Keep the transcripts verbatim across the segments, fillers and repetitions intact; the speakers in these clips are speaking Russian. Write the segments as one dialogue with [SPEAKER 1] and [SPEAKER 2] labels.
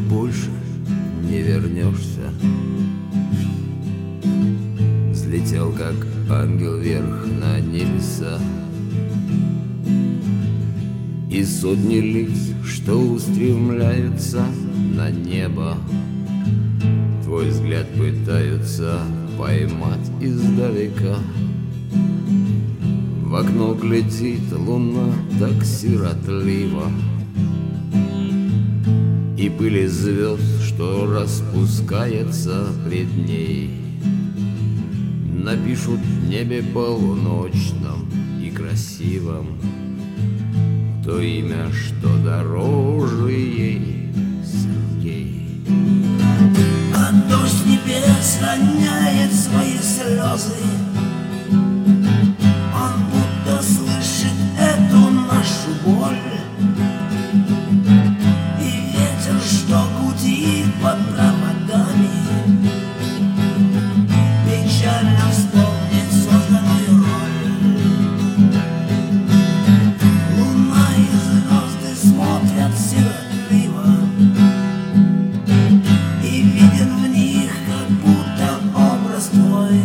[SPEAKER 1] больше не вернешься. Взлетел, как ангел, вверх на небеса, и сотни лиц, что устремляются на небо, твой взгляд пытаются поймать издалека. В окно глядит луна так сиротливо, и пыли звезд, что распускается пред ней, напишут в небе полуночном и красивом то имя, что дороже ей, Сергей.
[SPEAKER 2] А дождь небес роняет свои слезы, он будто слышит эту нашу боль. И ветер, что гудит под проводами, печально вспомнит созданную роль. Луна и звезды смотрят сиротливо, и виден в них как будто образ твой.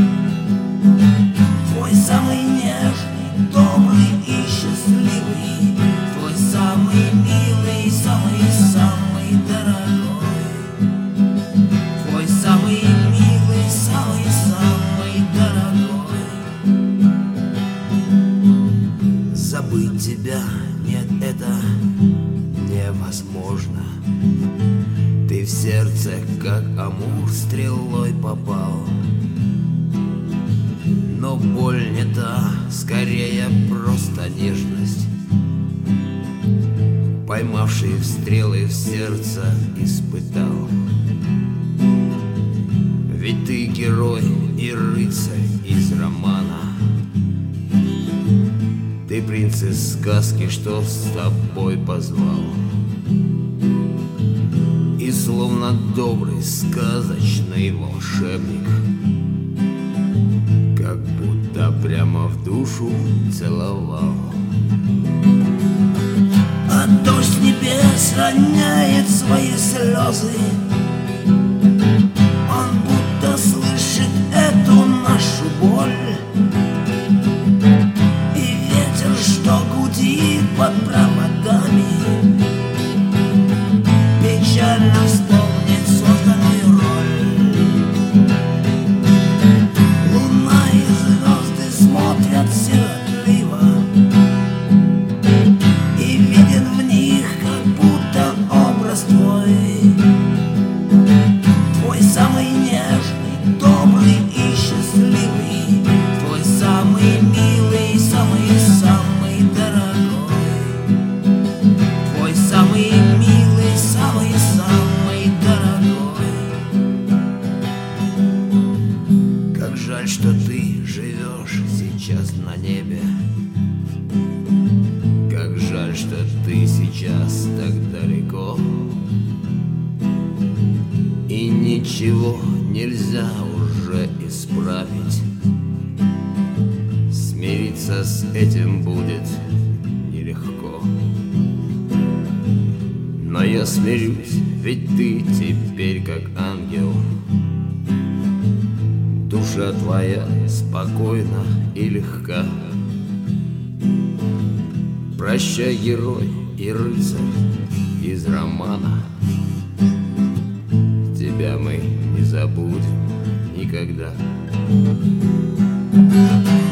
[SPEAKER 2] Твой самый нежный, добрый и счастливый, твой самый милый, самый-самый дорогой. Твой самый милый, самый-самый дорогой. Забыть тебя, нет, это невозможно. Ты в сердце, как амур, стрелой попал. Но боль не та, скорее просто нежность, поймавший в стрелы в сердце испытал. Ведь ты герой и рыцарь из романа, ты принц из сказки, что с тобой позвал. И словно добрый сказочный волшебник, как будто прямо в душу целовал. А дождь небес роняет свои слезы, он будто слышит эту нашу боль. И ветер, что гудит под проводами, печально вспомнит созданную роль. Луна и звезды смотрят сиротливо, и виден в них как будто образ твой. Твой самый нежный, добрый и счастливый, твой самый милый, самый-самый дорогой. Твой самый милый, самый-самый дорогой. Как жаль, что ты живешь сейчас на небе, как жаль, что ты сейчас так далеко, и ничего нельзя уже исправить. Смириться с этим будет нелегко, но я смирюсь, ведь ты теперь как ангел. Душа твоя спокойна и легка. Прощай, герой и рыцарь из романа, тебя мы не забудем никогда.